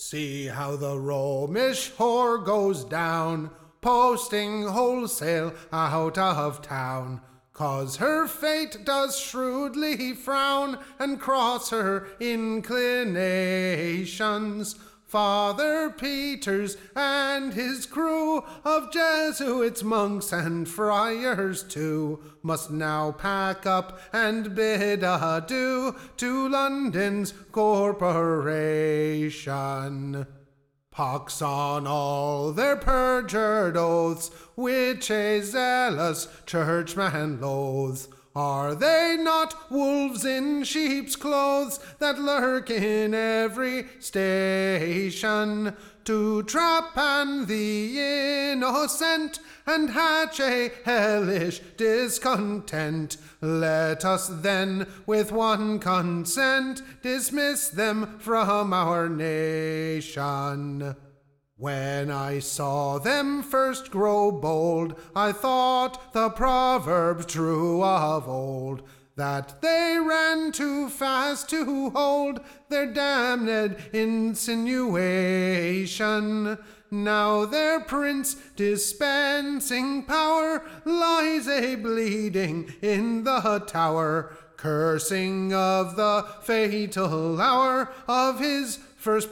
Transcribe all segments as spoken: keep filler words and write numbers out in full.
See how the Romish whore goes down, posting wholesale out of town, 'cause her fate does shrewdly frown and cross her inclinations. Father Peters and his crew of Jesuits, monks and friars too, must now pack up and bid adieu to London's corporation. Pox on all their perjured oaths, which a zealous churchman loathes. Are they not wolves in sheep's clothes that lurk in every station, to trap the innocent and hatch a hellish discontent? Let us then with one consent dismiss them from our nation. When I saw them first grow bold, I thought the proverb true of old, that they ran too fast to hold their damned insinuation. Now their prince dispensing power lies a bleeding in the tower, cursing of the fatal hour of his first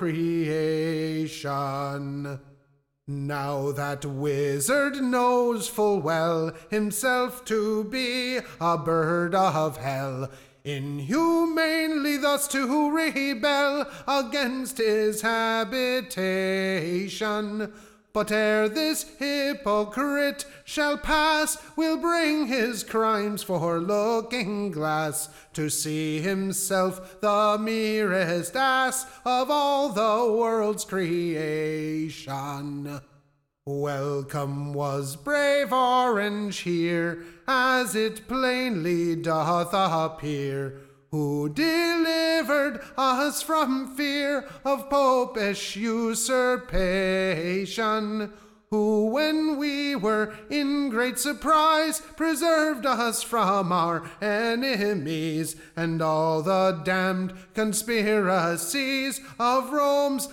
procreation. Now that wizard knows full well himself to be a bird of hell, inhumanely thus to rebel against his habitation. But ere this hypocrite shall pass, we'll bring his crimes for looking glass, to see himself the merest ass of all the world's creation. Welcome was brave Orange here, as it plainly doth appear, who delivered us from fear of popish usurpation, who, when we were in great surprise, preserved us from our enemies, and all the damned conspiracies of Rome's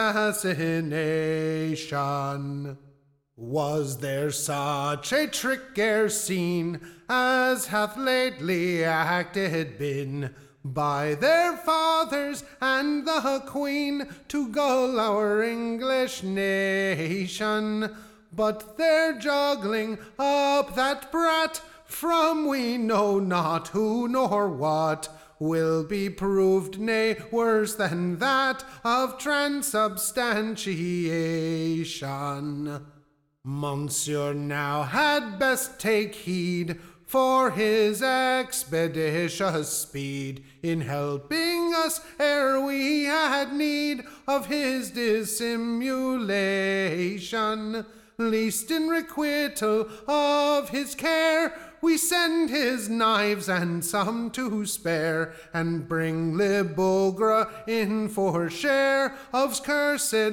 assassination. Was there such a trick e'er seen as hath lately acted been by their fathers and the Queen to gull our English nation? But their juggling up that brat, from we know not who nor what, will be proved, nay, worse than that of transubstantiation. Monsieur now had best take heed for his expeditious speed in helping us ere we had need of his dissimulation, least in requital of his care we send his knives and some to spare, and bring Libugre in for share of cursed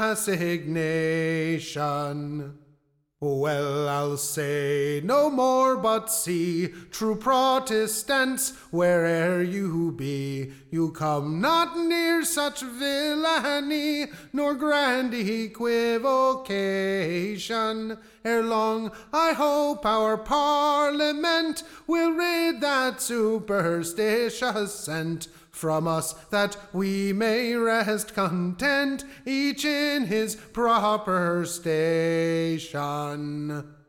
assignation. Well, I'll say no more, but see, true Protestants, where'er you be, you come not near such villainy, nor grand equivocation. Ere long, I hope our Parliament will rid that superstitious scent from us, that we may rest content, each in his proper station.